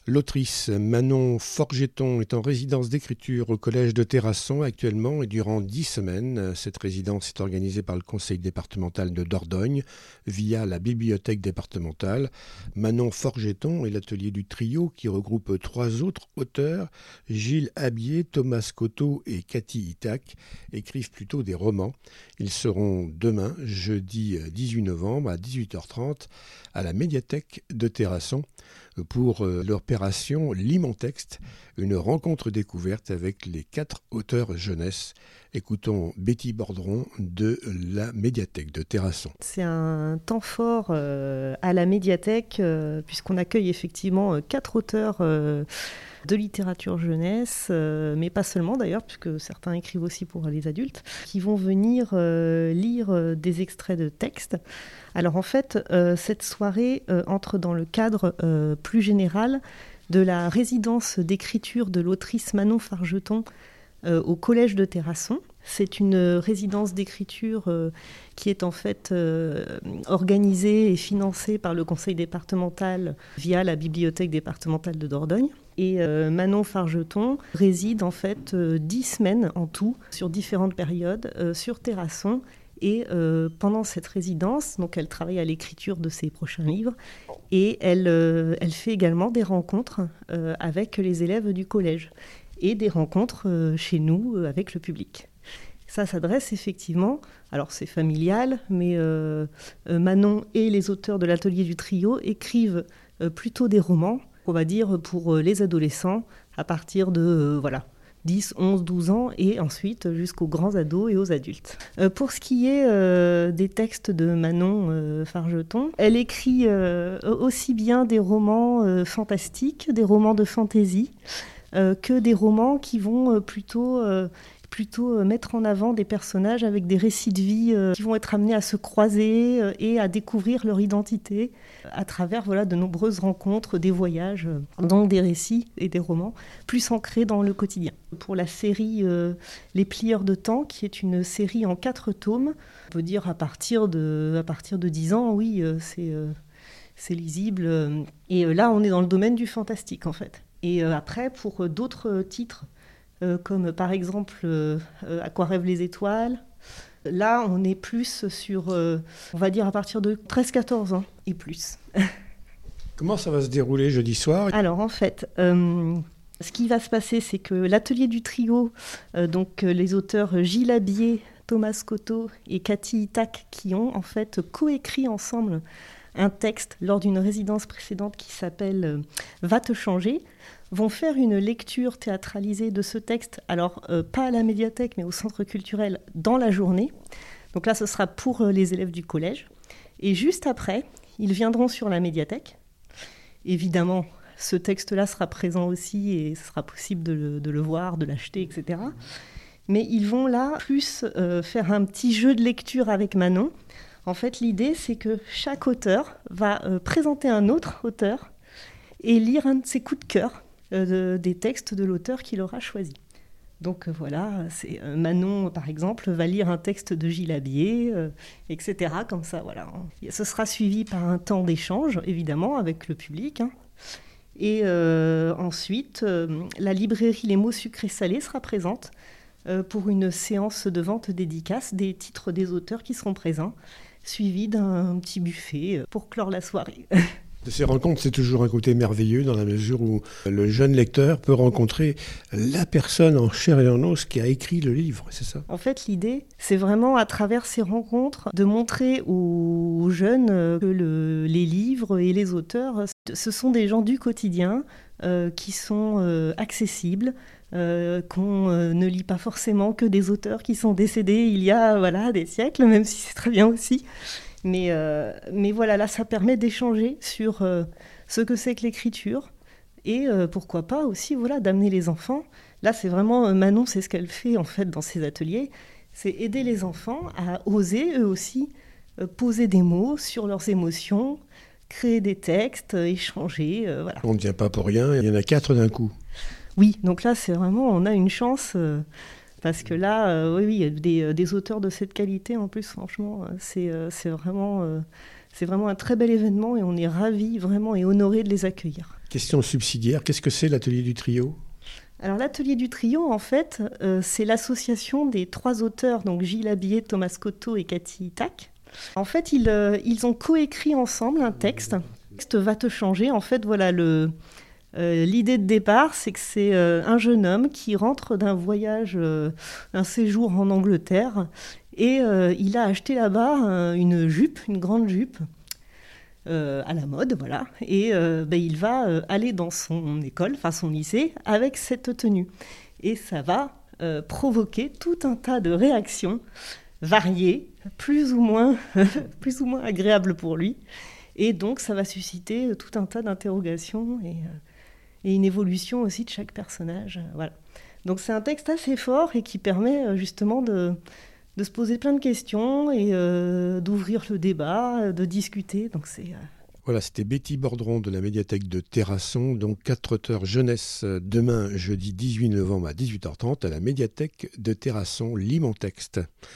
L'autrice Manon Forgeton est en résidence d'écriture au collège de Terrasson actuellement et durant 10 semaines. Cette résidence est organisée par le conseil départemental de Dordogne via la bibliothèque départementale. Manon Forgeton est l'atelier du trio qui regroupe 3 autres auteurs, Gilles Habier, Thomas Coteau et Cathy Itac, écrivent plutôt des romans. Ils seront demain, jeudi 18 novembre à 18h30 à la médiathèque de Terrasson pour l'opération Lis mon texte, une rencontre découverte avec les 4 auteurs jeunesse. Écoutons Betty Bordron de la médiathèque de Terrasson. C'est un temps fort à la médiathèque puisqu'on accueille effectivement 4 auteurs de littérature jeunesse, mais pas seulement d'ailleurs, puisque certains écrivent aussi pour les adultes, qui vont venir lire des extraits de textes. Alors en fait, cette soirée entre dans le cadre plus général de la résidence d'écriture de l'autrice Manon Forgeton au collège de Terrasson. C'est une résidence d'écriture qui est en fait organisée et financée par le conseil départemental via la bibliothèque départementale de Dordogne. Et Manon Forgeton réside en fait 10 semaines en tout sur différentes périodes sur Terrasson. Et pendant cette résidence, donc elle travaille à l'écriture de ses prochains livres et elle fait également des rencontres avec les élèves du collège et des rencontres chez nous avec le public. Ça s'adresse effectivement, alors c'est familial, mais Manon et les auteurs de l'atelier du trio écrivent plutôt des romans, on va dire pour les adolescents à partir de 10, 11, 12 ans et ensuite jusqu'aux grands ados et aux adultes. Pour ce qui est des textes de Manon Forgeton, elle écrit aussi bien des romans fantastiques, des romans de fantaisie, que des romans qui vont plutôt mettre en avant des personnages avec des récits de vie qui vont être amenés à se croiser et à découvrir leur identité à travers de nombreuses rencontres, des voyages, donc des récits et des romans plus ancrés dans le quotidien. Pour la série Les Plieurs de temps, qui est une série en 4 tomes, on peut dire à partir de 10 ans, oui, c'est lisible. Et là, on est dans le domaine du fantastique, en fait. Et après, pour d'autres titres, comme par exemple À quoi rêvent les étoiles. Là, on est plus sur, on va dire, à partir de 13-14 ans et plus. Comment ça va se dérouler jeudi soir ? Alors, en fait, ce qui va se passer, c'est que l'atelier du trio, donc les auteurs Gilles Habier, Thomas Coteau et Cathy Itac, qui ont en fait coécrit ensemble un texte lors d'une résidence précédente qui s'appelle « Va te changer », vont faire une lecture théâtralisée de ce texte, alors pas à la médiathèque, mais au centre culturel dans la journée. Donc là, ce sera pour les élèves du collège. Et juste après, ils viendront sur la médiathèque. Évidemment, ce texte-là sera présent aussi et ce sera possible de le voir, de l'acheter, etc. Mais ils vont là plus faire un petit jeu de lecture avec Manon. En fait, l'idée, c'est que chaque auteur va présenter un autre auteur et lire un de ses coups de cœur des textes de l'auteur qu'il aura choisi. Donc c'est Manon, par exemple, va lire un texte de Gilles Habier, etc. Comme ça, voilà. Ce sera suivi par un temps d'échange, évidemment, avec le public. Et ensuite, la librairie Les Mots Sucrés Salés sera présente pour une séance de vente dédicace des titres des auteurs qui seront présents, suivi d'un petit buffet pour clore la soirée. De ces rencontres, c'est toujours un côté merveilleux dans la mesure où le jeune lecteur peut rencontrer la personne en chair et en os qui a écrit le livre, c'est ça ? En fait, l'idée, c'est vraiment à travers ces rencontres de montrer aux jeunes que les livres et les auteurs, ce sont des gens du quotidien qui sont accessibles, qu'on ne lit pas forcément que des auteurs qui sont décédés il y a des siècles, même si c'est très bien aussi. Mais voilà, là, ça permet d'échanger sur ce que c'est que l'écriture et pourquoi pas aussi d'amener les enfants. Là, c'est vraiment, Manon, c'est ce qu'elle fait en fait dans ses ateliers, c'est aider les enfants à oser eux aussi poser des mots sur leurs émotions, créer des textes, échanger. Voilà. On ne vient pas pour rien, il y en a 4 d'un coup. Oui, donc là, c'est vraiment, on a une chance... Parce que là, des auteurs de cette qualité, en plus, franchement, c'est vraiment c'est vraiment un très bel événement et on est ravis vraiment et honorés de les accueillir. Question subsidiaire, qu'est-ce que c'est l'atelier du trio ? Alors l'atelier du trio, en fait, c'est l'association des 3 auteurs, donc Gilles Abier, Thomas Cotto et Cathy Tac. En fait, ils ont coécrit ensemble un texte. Le texte va te changer. En fait, voilà, l'idée de départ, c'est que c'est un jeune homme qui rentre d'un voyage, un séjour en Angleterre, et il a acheté là-bas une jupe, une grande jupe, à la mode, voilà. Et il va aller dans son école, enfin son lycée, avec cette tenue. Et ça va provoquer tout un tas de réactions variées, plus ou moins agréables pour lui. Et donc, ça va susciter tout un tas d'interrogations et une évolution aussi de chaque personnage. Voilà. Donc, c'est un texte assez fort et qui permet justement de se poser plein de questions et d'ouvrir le débat, de discuter. Donc, c'est... Voilà, c'était Betty Bordron de la médiathèque de Terrasson, donc 4 auteurs jeunesse demain, jeudi 18 novembre à 18h30 à la médiathèque de Terrasson, Lis mon texte.